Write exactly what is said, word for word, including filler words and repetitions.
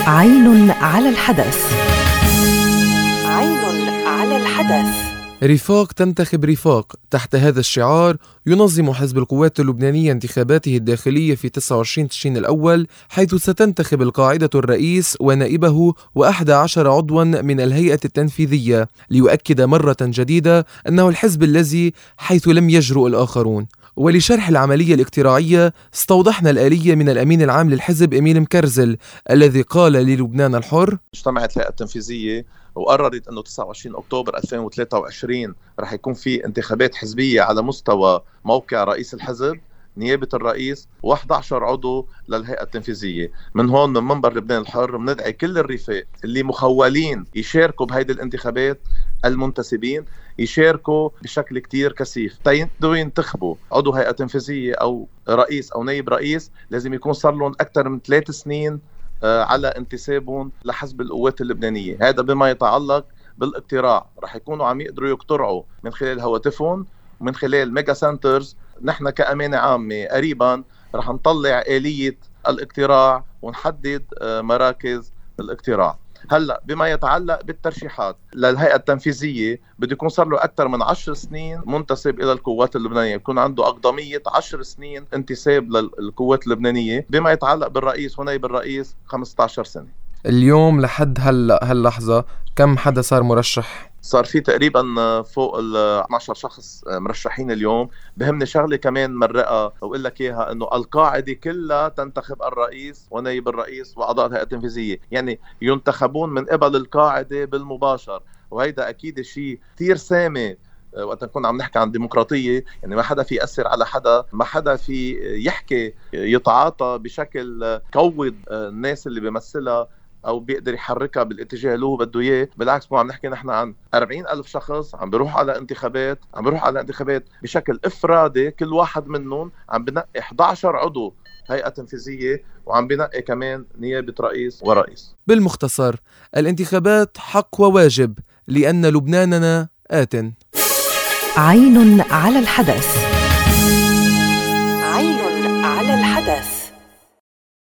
عين على الحدث. عين على الحدث. رفاق تنتخب رفاق. تحت هذا الشعار ينظم حزب القوات اللبنانية انتخاباته الداخلية في تسعة وعشرين تشرين الأول، حيث ستنتخب القاعدة الرئيس ونائبه وأحد عشر عضوا من الهيئة التنفيذية، ليؤكد مرة جديدة أنه الحزب الذي حيث لم يجرؤ الآخرون. ولشرح العملية الاقتراعية استوضحنا الآلية من الأمين العام للحزب إميل مكرزل، الذي قال للبنان الحر: اجتمعت الهيئة التنفيذية وقررت أنه تسعة وعشرين أكتوبر ألفين وثلاثة وعشرين رح يكون في انتخابات حزبية على مستوى موقع رئيس الحزب، نيابة الرئيس، وأحد عشر عضو للهيئة التنفيذية. من هون من منبر لبنان الحر بندعي كل الرفاق اللي مخولين يشاركوا بهيدي الانتخابات، المنتسبين يشاركوا بشكل كتير كثيف. تيقدروا ينتخبوا عضو هيئة تنفيذية أو رئيس أو نائب رئيس لازم يكون صار لهم أكثر من ثلاث سنين على انتسابهم لحزب القوات اللبنانية. هذا بما يتعلق بالاقتراع، رح يكونوا عم يقدروا يقترعوا من خلال هواتفهم ومن خلال ميجا سنترز. نحن كأمانة عامة قريبا رح نطلع آلية الاقتراع ونحدد مراكز الاقتراع. هلا بما يتعلق بالترشيحات للهيئة التنفيذية، بده يكون صار له أكثر من عشر سنين منتسب إلى القوات اللبنانية، يكون عنده أقدمية عشر سنين انتساب للقوات اللبنانية. بما يتعلق بالرئيس ونائب الرئيس خمسة عشر سنة. اليوم لحد هلا هاللحظة كم حدا صار مرشح؟ صار في تقريبا فوق ال اثني عشر شخص مرشحين اليوم. بهمني شغله كمان مرقه واقول لك اياها، انه القاعده كلها تنتخب الرئيس ونائب الرئيس واعضاء الهيئه التنفيذيه، يعني ينتخبون من قبل القاعده بالمباشر. وهيدا اكيد شيء كثير سامي وقت نكون عم نحكي عن ديمقراطيه، يعني ما حدا في يأثر على حدا، ما حدا في يحكي يتعاطى بشكل كوض الناس اللي بيمثلها أو بيقدر يحركها بالاتجاه اللي هو بده إياه. بالعكس، مو عم نحكي نحن عن أربعين ألف شخص عم بيروح على انتخابات، عم بيروح على انتخابات بشكل إفرادي، كل واحد منهم عم بنقي أحد عشر عضو هيئة تنفيذية وعم بنقي كمان نيابة رئيس ورئيس. بالمختصر، الانتخابات حق وواجب لأن لبناننا آت. عين على الحدث. عين على الحدث.